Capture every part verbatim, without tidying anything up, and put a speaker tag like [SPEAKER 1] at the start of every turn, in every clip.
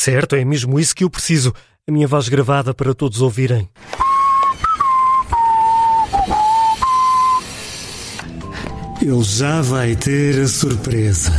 [SPEAKER 1] Certo, é mesmo isso que eu preciso. A minha voz gravada para todos ouvirem. Ele já vai ter a surpresa.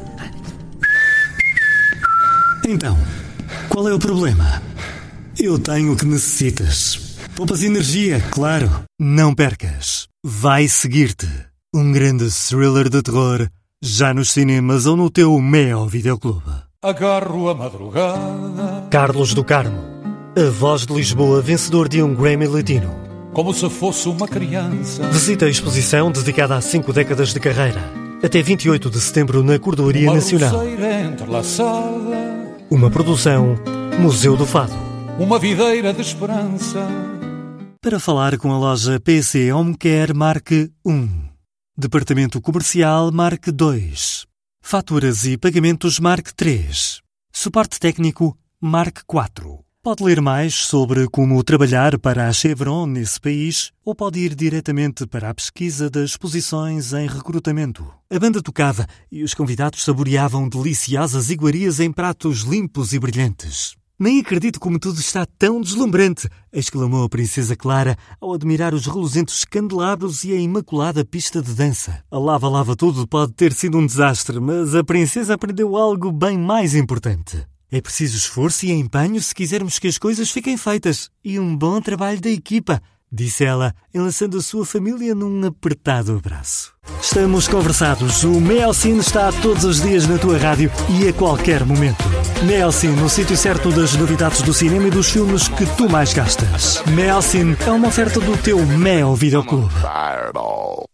[SPEAKER 1] Então, qual é o problema? Eu tenho o que necessitas. Poupas energia, claro. Não percas. Vai seguir-te. Um grande thriller de terror, já nos cinemas ou no teu Mel Videoclube.
[SPEAKER 2] Agarro a madrugada.
[SPEAKER 1] Carlos do Carmo, a voz de Lisboa, vencedor de um Grammy Latino.
[SPEAKER 2] Como se fosse uma criança.
[SPEAKER 1] Visita a exposição dedicada a cinco décadas de carreira. Até vinte e oito de setembro na Cordoaria
[SPEAKER 2] Uma
[SPEAKER 1] Nacional.
[SPEAKER 2] roceira entrelaçada.
[SPEAKER 1] Uma produção Museu do Fado.
[SPEAKER 2] Uma videira de esperança.
[SPEAKER 1] Para falar com a loja P C Home Care, marque um. Departamento Comercial, marque dois. Faturas e pagamentos, marque três. Suporte técnico, marque quatro. Pode ler mais sobre como trabalhar para a Chevron nesse país ou pode ir diretamente para a pesquisa das exposições em recrutamento. A banda tocava e os convidados saboreavam deliciosas iguarias em pratos limpos e brilhantes. Nem acredito como tudo está tão deslumbrante, exclamou a princesa Clara ao admirar os reluzentos candelabros e a imaculada pista de dança. A lava-lava tudo pode ter sido um desastre, mas a princesa aprendeu algo bem mais importante. É preciso esforço e empenho se quisermos que as coisas fiquem feitas e um bom trabalho da equipa, disse ela, enlaçando a sua família num apertado abraço. Estamos conversados. O Melcine está todos os dias na tua rádio e a qualquer momento. Melcine, no sítio certo das novidades do cinema e dos filmes que tu mais gastas. Melcine é uma oferta do teu Mel Videoclube.